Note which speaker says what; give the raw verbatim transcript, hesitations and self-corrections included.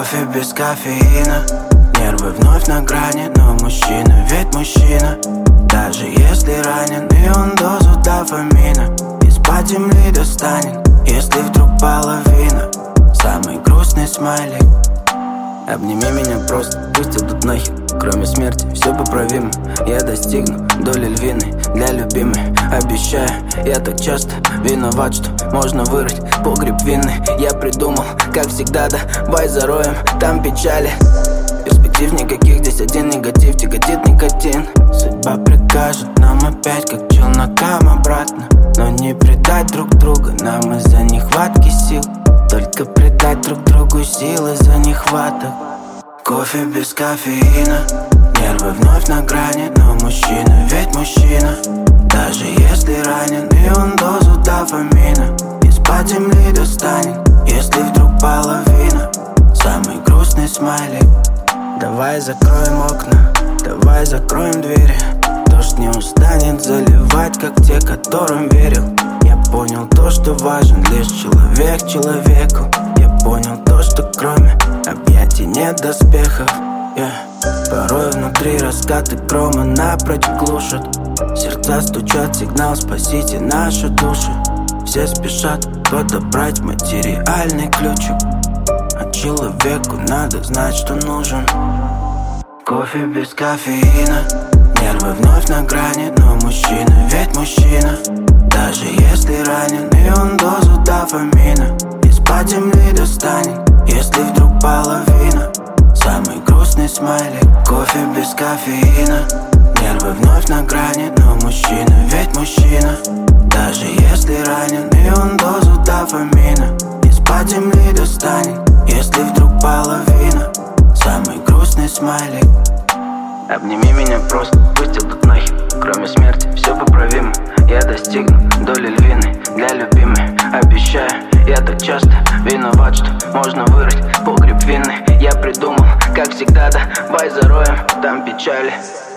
Speaker 1: Кофе без кофеина, нервы вновь на грани, но мужчина ведь мужчина. Даже если ранен, и он дозу дофамина из-под земли достанет, если вдруг половина. Самый грустный смайлик. Обними меня просто, пусть идут нахер. Кроме смерти все поправимо. Я достигну доли львиной для любимой. Обещаю, я так часто виноват, что можно вырыть погреб винный. Я придумал, как всегда, давай зароем там печали. Перспектив никаких, здесь один негатив, тяготит никотин. Судьба прикажет нам опять, как челнокам обратно. Но не предать друг друга нам из-за нехватки сил. Только придать друг другу силы за нехваток. Кофе без кофеина, нервы вновь на грани, но мужчина ведь мужчина. Даже если ранен, и он дозу дофамина из-под земли достанет, если вдруг половина. Самый грустный смайлик. Давай закроем окна, давай закроем двери. Дождь не устанет заливать, как те, которым верил. Я понял то, что важен лишь человек человеку. Я понял то, что кроме объятий нет доспехов. yeah. Порой внутри раскаты грома напрочь глушат. Сердца стучат, сигнал, спасите наши души. Все спешат подобрать материальный ключик, а человеку надо знать, что нужен. Кофе без кофеина, нервы вновь на грани, но мужчина ведь мужчина. Даже если ранен, и он дозу дофамина из-под земли достанет, если вдруг половина. Самый грустный смайлик. Кофе без кофеина, нервы вновь на грани, но мужчина ведь мужчина. Даже если ранен, и он дозу дофамина из-под земли достанет, если вдруг половина. Самый грустный смайлик. Обними меня просто, пусть идут нахер. Кроме смерти все поправимо. Я достигну доли львиной для любимой. Обещаю, я так часто виноват, что можно вырыть погреб винный. Я придумал, как всегда, давай зароем там печали.